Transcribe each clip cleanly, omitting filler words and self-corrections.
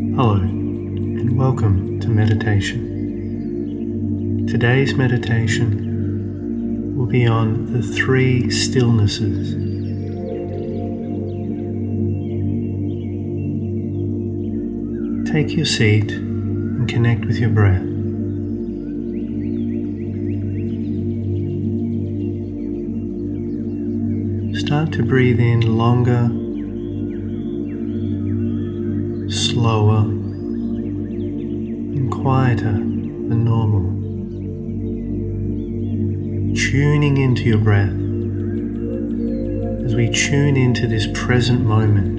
Hello, and welcome to meditation. Today's meditation will be on the three stillnesses. Take your seat and connect with your breath. Start to breathe in longer, slower, and quieter than normal. Tuning into your breath as we tune into this present moment.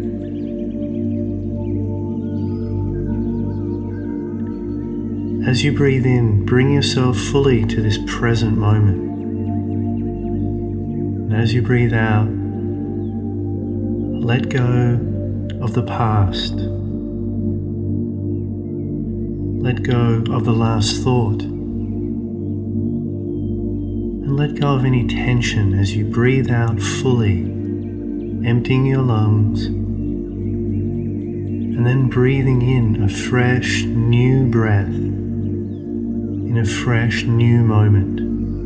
As you breathe in, bring yourself fully to this present moment. And as you breathe out, let go of the past. Let go of the last thought. And let go of any tension as you breathe out fully, emptying your lungs, and then breathing in a fresh, new breath in a fresh, new moment.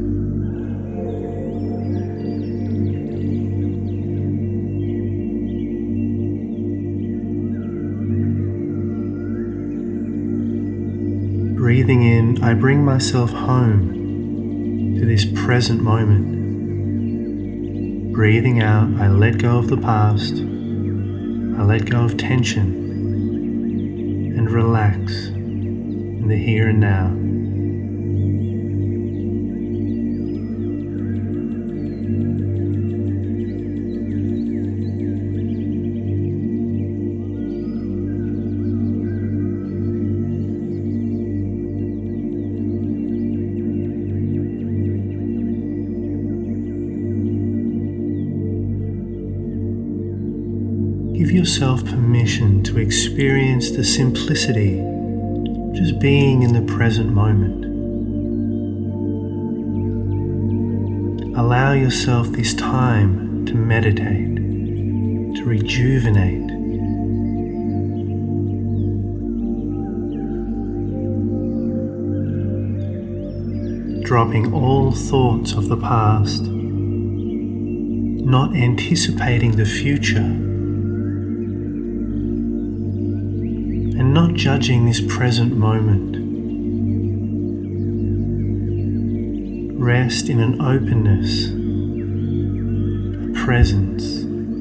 Breathing in, I bring myself home to this present moment. Breathing out, I let go of the past. I let go of tension and relax in the here and now. Give yourself permission to experience the simplicity of just being in the present moment. Allow yourself this time to meditate, to rejuvenate. Dropping all thoughts of the past, not anticipating the future, and not judging this present moment. Rest in an openness, a presence.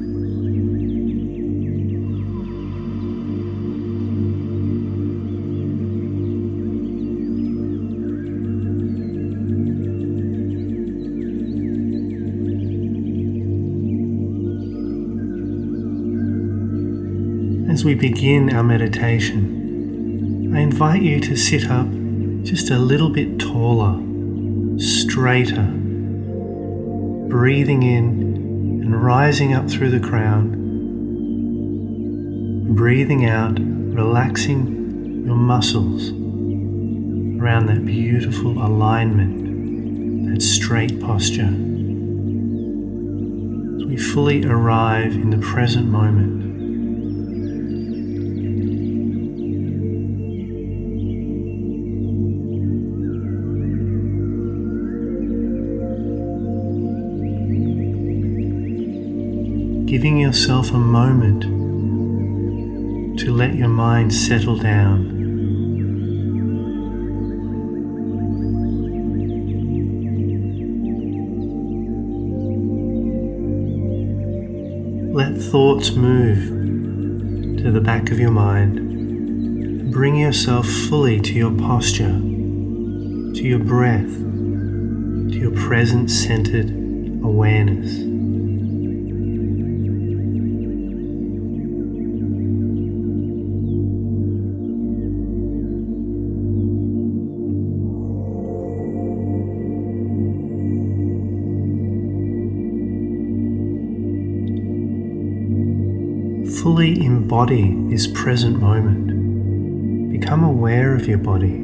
As we begin our meditation, I invite you to sit up just a little bit taller, straighter, breathing in and rising up through the crown, breathing out, relaxing your muscles around that beautiful alignment, that straight posture, as we fully arrive in the present moment. Giving yourself a moment to let your mind settle down. Let thoughts move to the back of your mind. Bring yourself fully to your posture, to your breath, to your present centered awareness. Fully embody this present moment. Become aware of your body.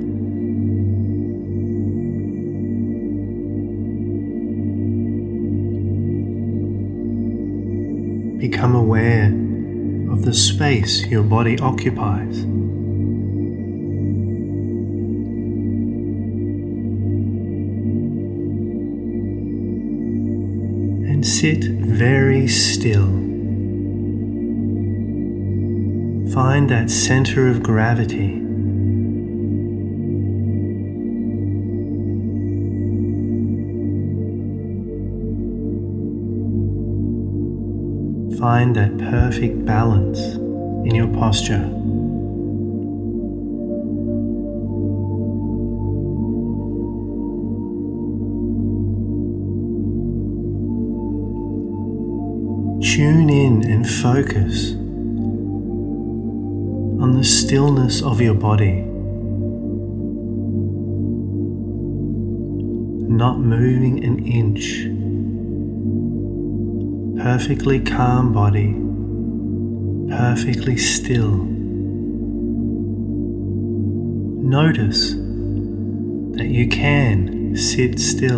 Become aware of the space your body occupies. And sit very still. Find that center of gravity. Find that perfect balance in your posture. Tune in and focus on the stillness of your body, not moving an inch. Perfectly calm body, perfectly still. Notice that you can sit still.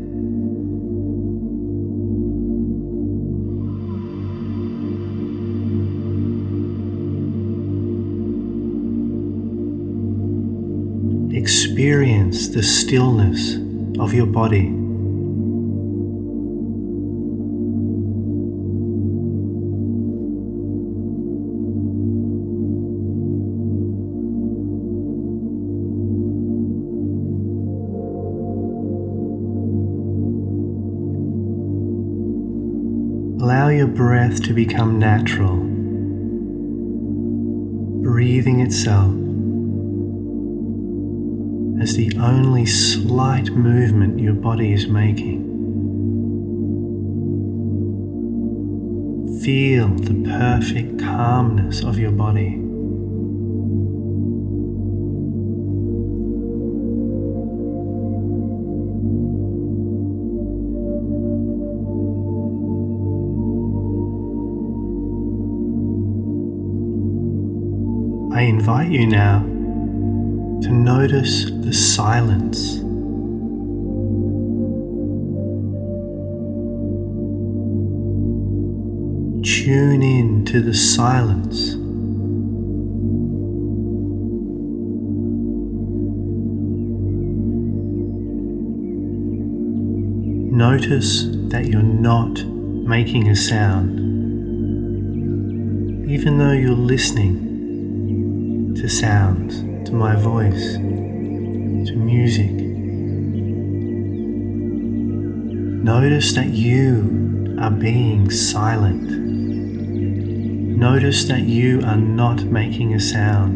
Experience the stillness of your body. Allow your breath to become natural, breathing itself as the only slight movement your body is making. Feel the perfect calmness of your body. I invite you now to notice the silence. Tune in to the silence. Notice that you're not making a sound, even though you're listening to sounds, to my voice, to music. Notice that you are being silent. Notice that you are not making a sound.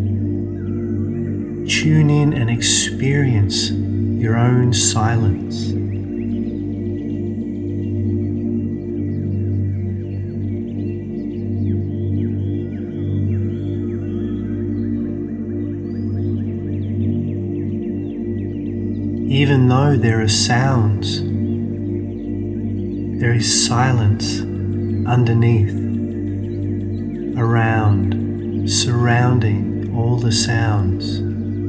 Tune in and experience your own silence. Even though there are sounds, there is silence underneath, around, surrounding all the sounds.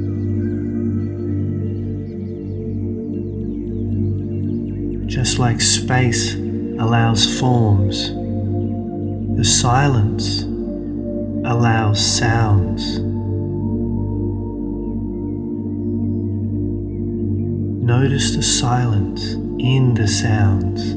Just like space allows forms, the silence allows sounds. Notice the silence in the sounds.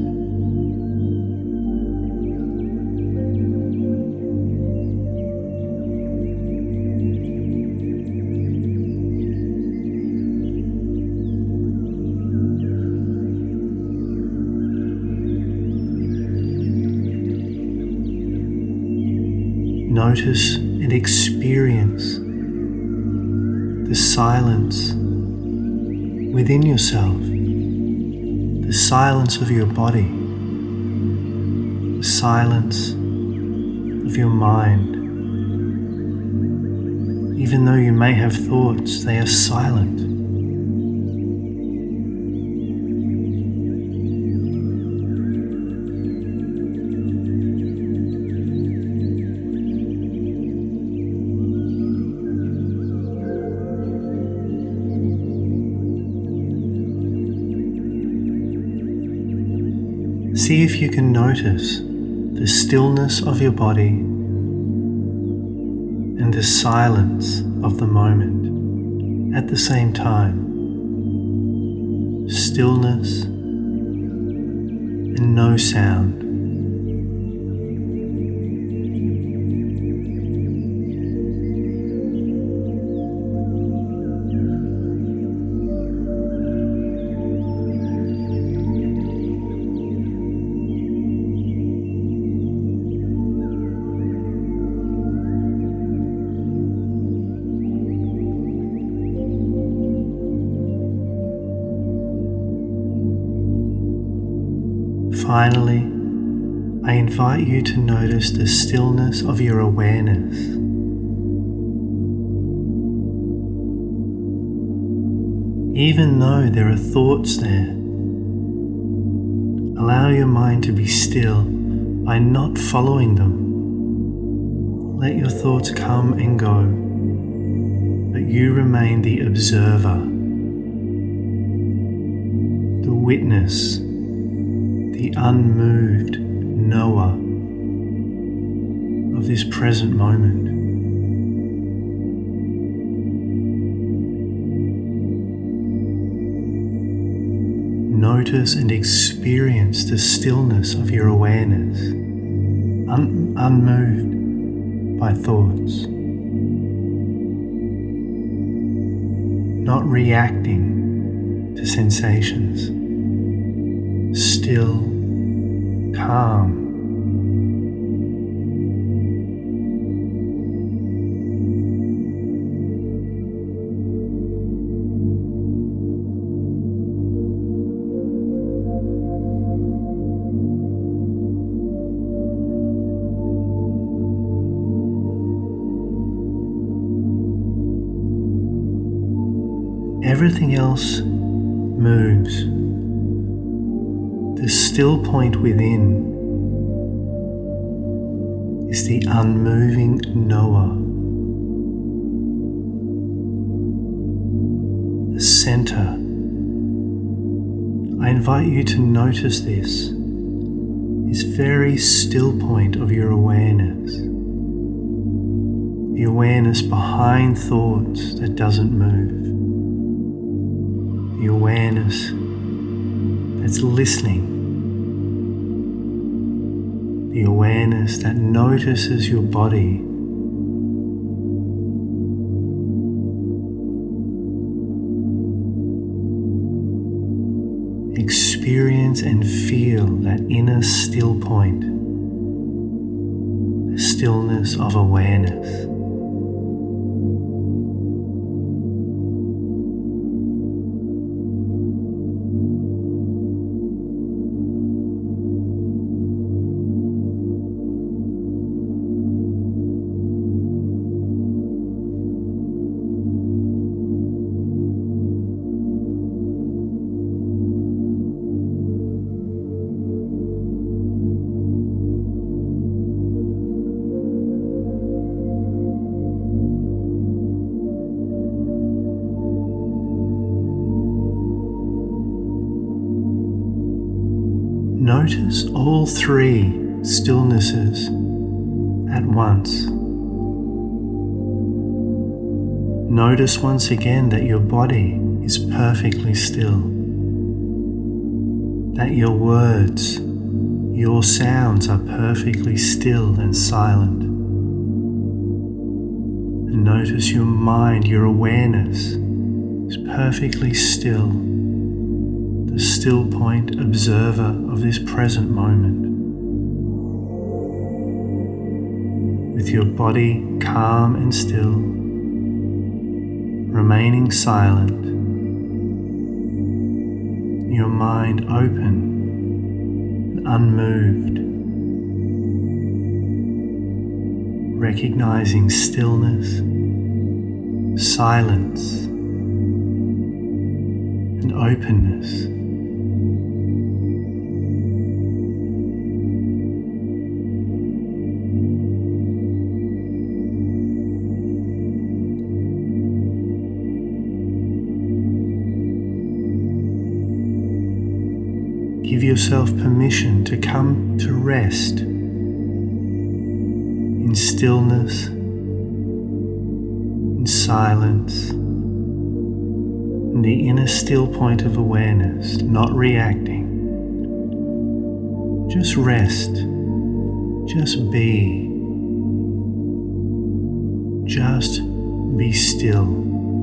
Notice and experience the silence within yourself, the silence of your body, the silence of your mind. Even though you may have thoughts, they are silent. See if you can notice the stillness of your body and the silence of the moment at the same time. Stillness and no sound. Finally, I invite you to notice the stillness of your awareness. Even though there are thoughts there, allow your mind to be still by not following them. Let your thoughts come and go, but you remain the observer, the witness, the unmoved knower of this present moment. Notice and experience the stillness of your awareness, unmoved by thoughts, not reacting to sensations, still, calm. Everything else moves. The still point within is the unmoving knower, the center. I invite you to notice this very still point of your awareness, the awareness behind thoughts that doesn't move, the awareness that's listening, the awareness that notices your body, experience and feel that inner still point, the stillness of awareness. Notice all three stillnesses at once. Notice once again that your body is perfectly still, that your words, your sounds are perfectly still and silent. And notice your mind, your awareness is perfectly still, the still point observer of this present moment, with your body calm and still, remaining silent, your mind open and unmoved, recognizing stillness, silence, and openness. Give yourself permission to come to rest in stillness in silence, in the inner still point of awareness, not reacting. Just rest, just be still.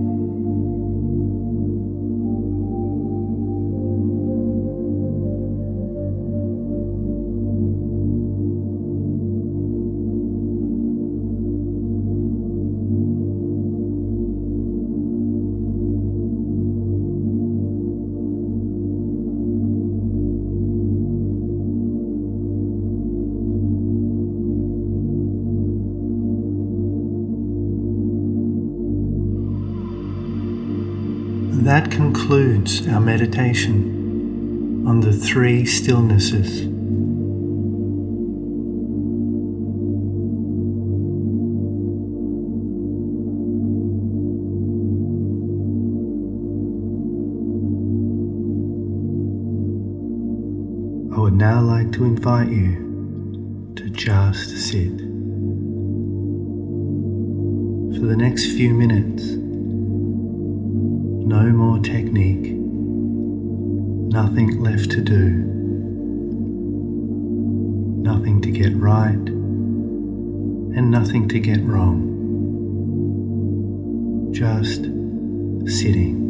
That concludes our meditation on the three stillnesses. I would now like to invite you to just sit. For the next few minutes, no more technique, nothing left to do, nothing to get right, and nothing to get wrong. Just sitting.